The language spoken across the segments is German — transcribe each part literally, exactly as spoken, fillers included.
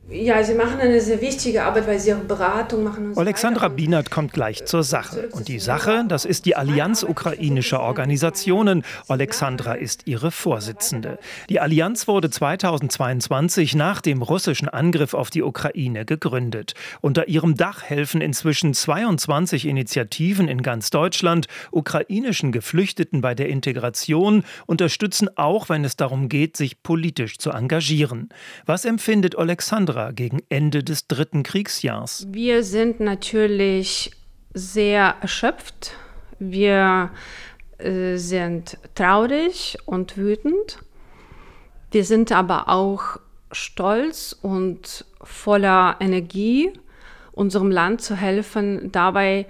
Ja, sie machen eine sehr wichtige Arbeit, weil sie auch Beratung machen. Und so Alexandra Bienert kommt gleich zur Sache. Und die Sache, das ist die Allianz ukrainischer Organisationen. Alexandra ist ihre Vorsitzende. Die Allianz wurde zweitausendzweiundzwanzig nach dem russischen Angriff auf die Ukraine gegründet. Unter ihrem Dach helfen inzwischen zweiundzwanzig Initiativen in ganz Deutschland ukrainischen Geflüchteten bei der Integration, unterstützen auch, wenn es darum geht, sich politisch zu engagieren. Was empfindet Alexandra gegen Ende des dritten Kriegsjahrs? Wir sind natürlich sehr erschöpft. Wir äh, sind traurig und wütend. Wir sind aber auch stolz und voller Energie, unserem Land zu helfen, dabei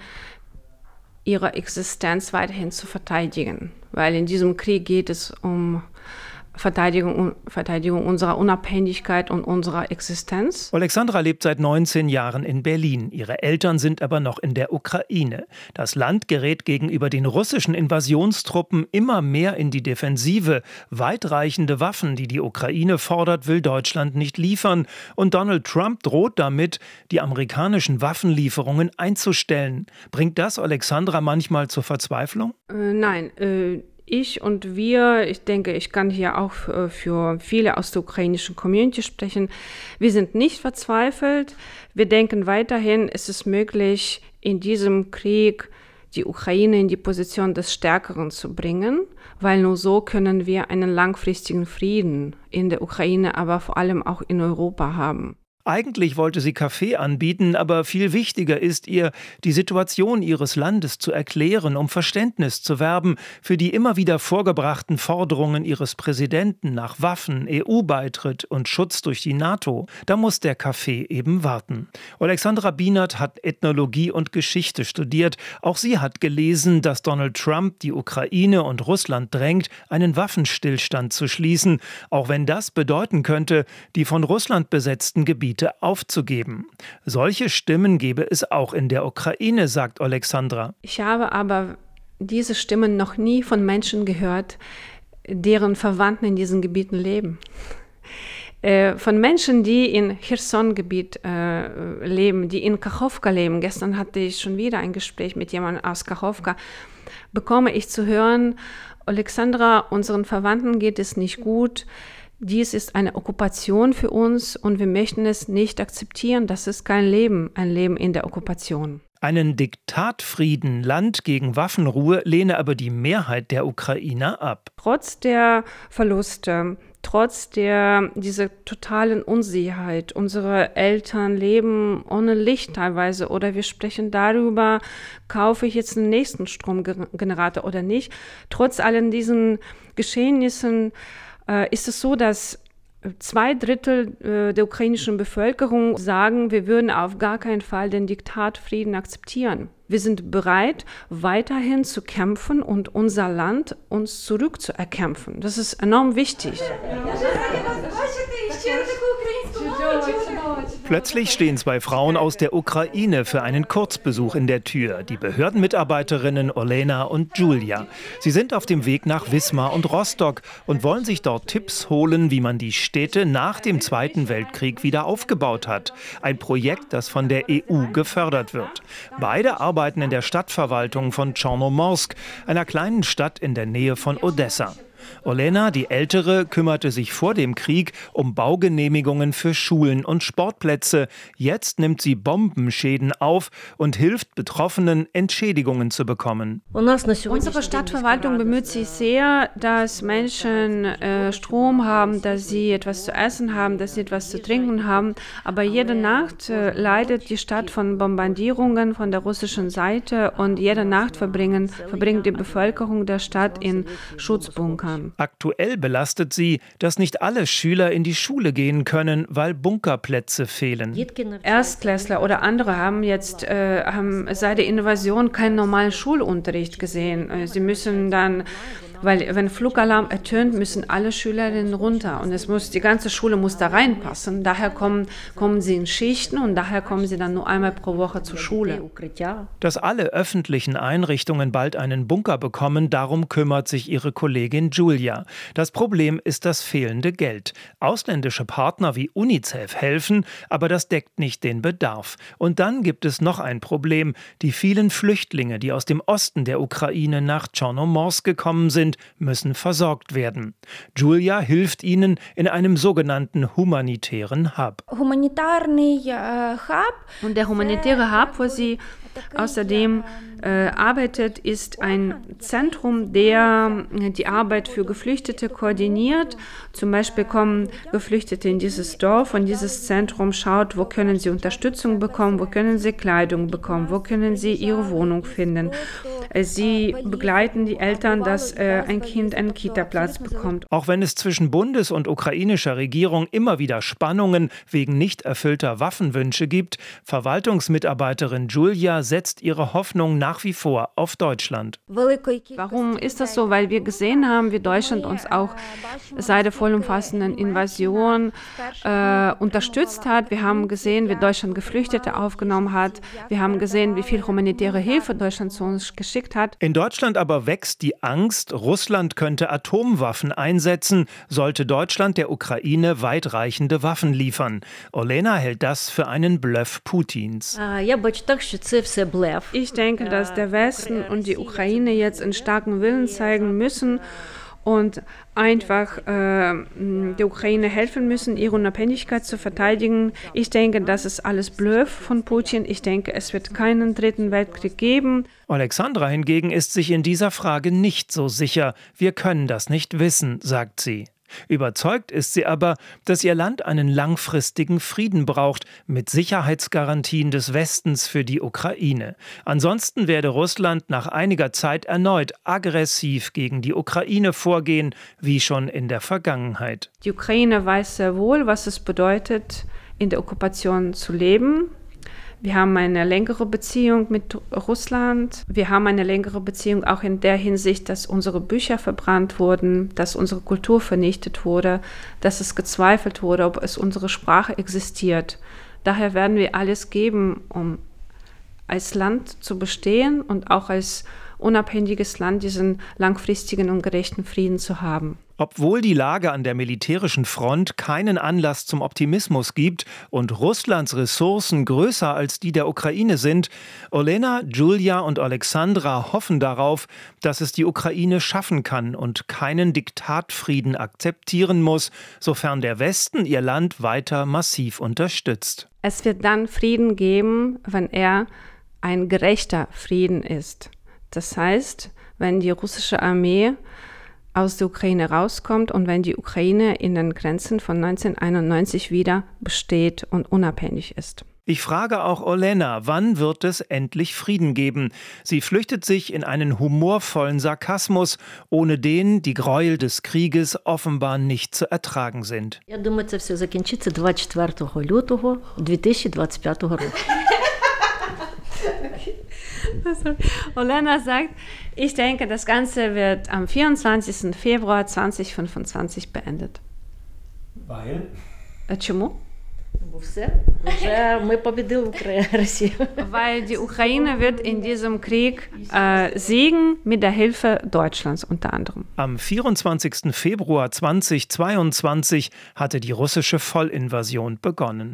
ihre Existenz weiterhin zu verteidigen. Weil in diesem Krieg geht es um Verteidigung, Verteidigung unserer Unabhängigkeit und unserer Existenz. Alexandra lebt seit neunzehn Jahren in Berlin. Ihre Eltern sind aber noch in der Ukraine. Das Land gerät gegenüber den russischen Invasionstruppen immer mehr in die Defensive. Weitreichende Waffen, die die Ukraine fordert, will Deutschland nicht liefern. Und Donald Trump droht damit, die amerikanischen Waffenlieferungen einzustellen. Bringt das Alexandra manchmal zur Verzweiflung? Äh, nein, äh Ich und wir, ich denke, ich kann hier auch für viele aus der ukrainischen Community sprechen, wir sind nicht verzweifelt. Wir denken weiterhin, es ist möglich, in diesem Krieg die Ukraine in die Position des Stärkeren zu bringen, weil nur so können wir einen langfristigen Frieden in der Ukraine, aber vor allem auch in Europa haben. Eigentlich wollte sie Kaffee anbieten, aber viel wichtiger ist ihr, die Situation ihres Landes zu erklären, um Verständnis zu werben für die immer wieder vorgebrachten Forderungen ihres Präsidenten nach Waffen, E U-Beitritt und Schutz durch die NATO. Da muss der Kaffee eben warten. Alexandra Bienert hat Ethnologie und Geschichte studiert. Auch sie hat gelesen, dass Donald Trump die Ukraine und Russland drängt, einen Waffenstillstand zu schließen, auch wenn das bedeuten könnte, die von Russland besetzten Gebiete aufzugeben. Solche Stimmen gäbe es auch in der Ukraine, sagt Alexandra. Ich habe aber diese Stimmen noch nie von Menschen gehört, deren Verwandten in diesen Gebieten leben. Äh, von Menschen, die in Cherson-Gebiet äh, leben, die in Kachowka leben. Gestern hatte ich schon wieder ein Gespräch mit jemandem aus Kachowka. Bekomme ich zu hören, Alexandra, unseren Verwandten geht es nicht gut. Dies ist eine Okkupation für uns und wir möchten es nicht akzeptieren. Das ist kein Leben, ein Leben in der Okkupation. Einen Diktatfrieden, Land gegen Waffenruhe, lehne aber die Mehrheit der Ukrainer ab. Trotz der Verluste, trotz der dieser totalen Unsicherheit, unsere Eltern leben ohne Licht teilweise oder wir sprechen darüber, kaufe ich jetzt einen nächsten Stromgenerator oder nicht. Trotz allen diesen Geschehnissen ist es so, dass zwei Drittel der ukrainischen Bevölkerung sagen, wir würden auf gar keinen Fall den Diktatfrieden akzeptieren. Wir sind bereit, weiterhin zu kämpfen und unser Land uns zurückzuerkämpfen. Das ist enorm wichtig. Plötzlich stehen zwei Frauen aus der Ukraine für einen Kurzbesuch in der Tür. Die Behördenmitarbeiterinnen Olena und Julia. Sie sind auf dem Weg nach Wismar und Rostock und wollen sich dort Tipps holen, wie man die Städte nach dem Zweiten Weltkrieg wieder aufgebaut hat. Ein Projekt, das von der E U gefördert wird. Beide arbeiten in der Stadtverwaltung von Tschernomorsk, einer kleinen Stadt in der Nähe von Odessa. Olena, die Ältere, kümmerte sich vor dem Krieg um Baugenehmigungen für Schulen und Sportplätze. Jetzt nimmt sie Bombenschäden auf und hilft Betroffenen, Entschädigungen zu bekommen. Unsere Stadtverwaltung bemüht sich sehr, dass Menschen äh, Strom haben, dass sie etwas zu essen haben, dass sie etwas zu trinken haben. Aber jede Nacht äh, leidet die Stadt von Bombardierungen von der russischen Seite und jede Nacht verbringen, verbringt die Bevölkerung der Stadt in Schutzbunkern. Aktuell belastet sie, dass nicht alle Schüler in die Schule gehen können, weil Bunkerplätze fehlen. Erstklässler oder andere haben jetzt äh, haben seit der Invasion keinen normalen Schulunterricht gesehen. Sie müssen dann Weil wenn Flugalarm ertönt, müssen alle Schülerinnen runter und es muss, die ganze Schule muss da reinpassen. Daher kommen, kommen sie in Schichten und daher kommen sie dann nur einmal pro Woche zur Schule. Dass alle öffentlichen Einrichtungen bald einen Bunker bekommen, darum kümmert sich ihre Kollegin Julia. Das Problem ist das fehlende Geld. Ausländische Partner wie UNICEF helfen, aber das deckt nicht den Bedarf. Und dann gibt es noch ein Problem: die vielen Flüchtlinge, die aus dem Osten der Ukraine nach Tschernomorsk gekommen sind, müssen versorgt werden. Julia hilft ihnen in einem sogenannten humanitären Hub. Und der humanitäre Hub, wo sie außerdem äh, arbeitet, ist ein Zentrum, der die Arbeit für Geflüchtete koordiniert. Zum Beispiel kommen Geflüchtete in dieses Dorf und dieses Zentrum schaut, wo können sie Unterstützung bekommen, wo können sie Kleidung bekommen, wo können sie ihre Wohnung finden. Sie begleiten die Eltern, dass äh, ein Kind einen Kita-Platz bekommt. Auch wenn es zwischen bundes- und ukrainischer Regierung immer wieder Spannungen wegen nicht erfüllter Waffenwünsche gibt, Verwaltungsmitarbeiterin Julia setzt ihre Hoffnung nach wie vor auf Deutschland. Warum ist das so? Weil wir gesehen haben, wie Deutschland uns auch seit der vollumfassenden Invasion äh, unterstützt hat. Wir haben gesehen, wie Deutschland Geflüchtete aufgenommen hat. Wir haben gesehen, wie viel humanitäre Hilfe Deutschland zu uns geschickt hat. In Deutschland aber wächst die Angst, Russland könnte Atomwaffen einsetzen, sollte Deutschland der Ukraine weitreichende Waffen liefern. Olena hält das für einen Bluff Putins. Ich denke, dass der Westen und die Ukraine jetzt einen starken Willen zeigen müssen und einfach äh, der Ukraine helfen müssen, ihre Unabhängigkeit zu verteidigen. Ich denke, das ist alles Bluff von Putin. Ich denke, es wird keinen dritten Weltkrieg geben. Alexandra hingegen ist sich in dieser Frage nicht so sicher. Wir können das nicht wissen, sagt sie. Überzeugt ist sie aber, dass ihr Land einen langfristigen Frieden braucht, mit Sicherheitsgarantien des Westens für die Ukraine. Ansonsten werde Russland nach einiger Zeit erneut aggressiv gegen die Ukraine vorgehen, wie schon in der Vergangenheit. Die Ukraine weiß sehr wohl, was es bedeutet, in der Okkupation zu leben. Wir haben eine längere Beziehung mit Russland. Wir haben eine längere Beziehung auch in der Hinsicht, dass unsere Bücher verbrannt wurden, dass unsere Kultur vernichtet wurde, dass es gezweifelt wurde, ob es unsere Sprache existiert. Daher werden wir alles geben, um als Land zu bestehen und auch als unabhängiges Land diesen langfristigen und gerechten Frieden zu haben. Obwohl die Lage an der militärischen Front keinen Anlass zum Optimismus gibt und Russlands Ressourcen größer als die der Ukraine sind, Olena, Julia und Alexandra hoffen darauf, dass es die Ukraine schaffen kann und keinen Diktatfrieden akzeptieren muss, sofern der Westen ihr Land weiter massiv unterstützt. Es wird dann Frieden geben, wenn er ein gerechter Frieden ist. Das heißt, wenn die russische Armee aus der Ukraine rauskommt und wenn die Ukraine in den Grenzen von neunzehnhunderteinundneunzig wieder besteht und unabhängig ist. Ich frage auch Olena, wann wird es endlich Frieden geben? Sie flüchtet sich in einen humorvollen Sarkasmus, ohne den die Gräuel des Krieges offenbar nicht zu ertragen sind. Я думаю, це все закінчиться двадцять четвертого лютого дві тисячі двадцять п'ятого року. Olena sagt, ich denke, das Ganze wird am vierundzwanzigsten Februar zweitausendfünfundzwanzig beendet. Weil? Чому? Бо все, вже ми побідили Росію. Weil die Ukraine wird in diesem Krieg äh, siegen mit der Hilfe Deutschlands unter anderem. Am vierundzwanzigsten Februar zweitausendzweiundzwanzig hatte die russische Vollinvasion begonnen.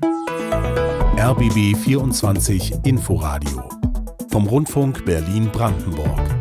R B B vierundzwanzig Inforadio vom Rundfunk Berlin-Brandenburg.